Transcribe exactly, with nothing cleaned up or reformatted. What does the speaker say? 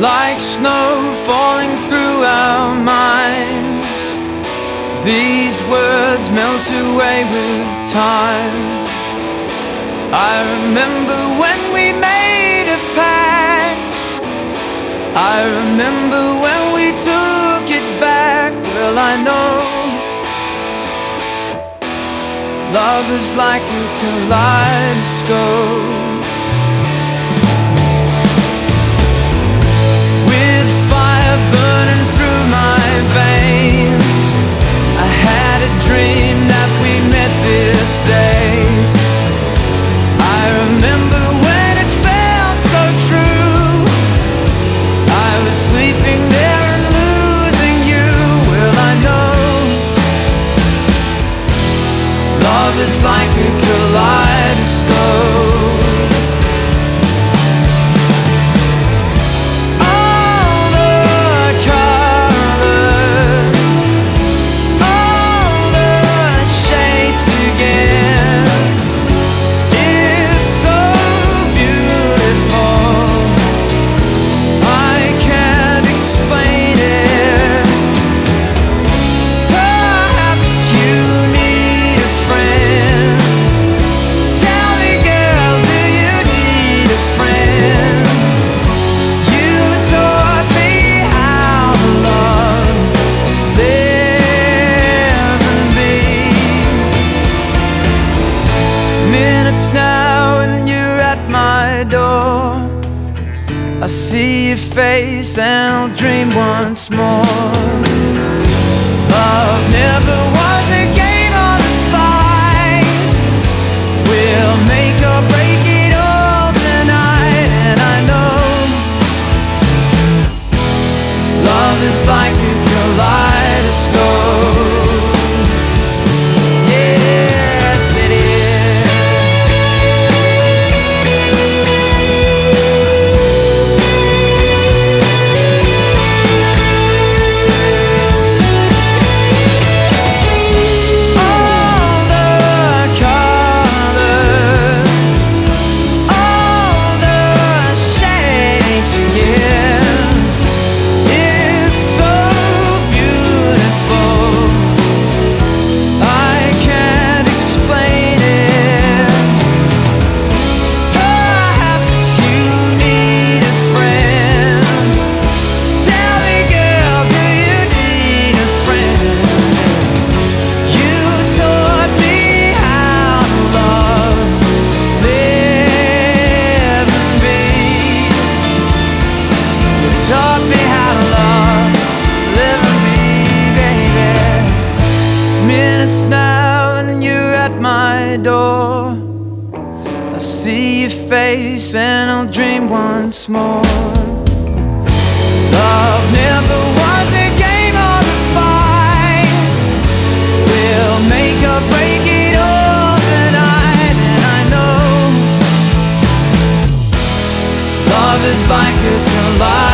like snow falling through our minds. These words melt away with time. I remember when we made a pact. I remember when we took it back. Well, I know love is like a kaleidoscope. Burning through my veins, I had a dream that we met this day. I remember when it felt so true. I was sleeping there and losing you. Well, I know love is like a kaleidoscope. I see your face and I'll dream once more. Love never was a game or a fight. We'll make or break it all tonight. And I know love is like a kaleidoscope. Taught me how to love, live and be, baby. Minutes now and you're at my door. I see your face and I'll dream once more. Love never was a game or a fight. We'll make or break it all tonight. And I know love is like a kaleidoscope.